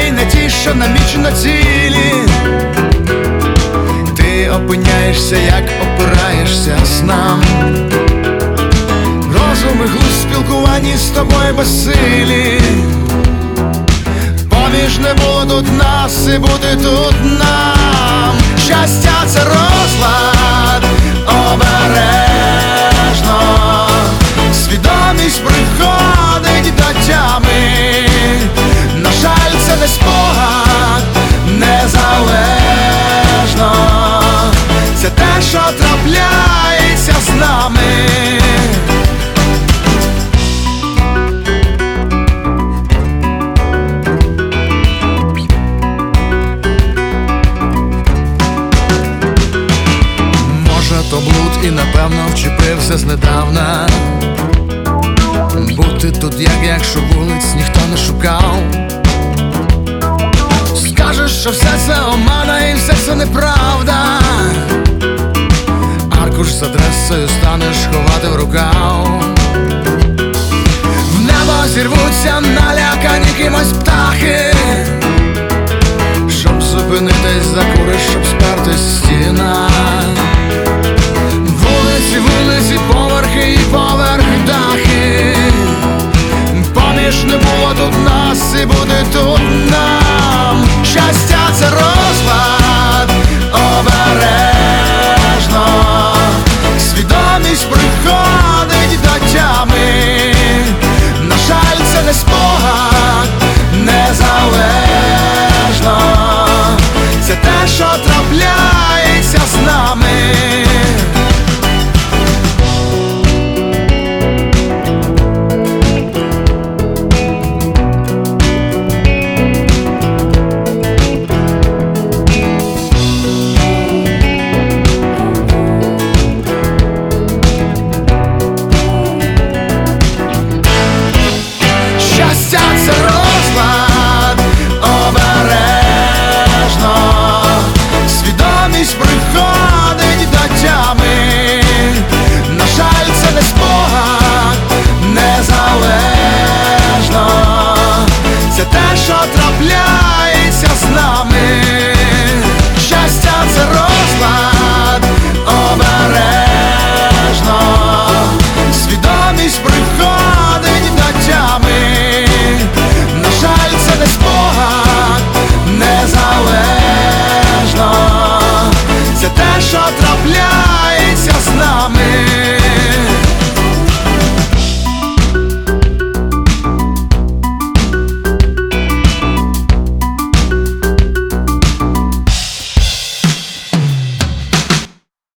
й не ті, що намічено цілі. Ти опиняєшся, як опираєшся снам. Розум і глузд в спілкуванні з тобою безсилі. Поміж не було тут нас і бути тут нам. Щастя — це розлад, обережно. Свідомість приходить до тями. На жаль, це не спогад, незалежно. Це те, що трапляється з нами. То блуд і напевно вчепився знедавна. Бути тут, якщо вулиць ніхто не шукав. Скажеш, що все це омана і все це неправда. Аркуш з адресою станеш ховати в рукав. В небо зірвуться налякані кимось птахи. Щоб зупинитись, закуриш, щоб спертись стіна. Вулиці, поверхи і поверх дахи. Поміж не було тут нас і буде тут нам. Щастя — це розлад, обережно. Свідомість приходить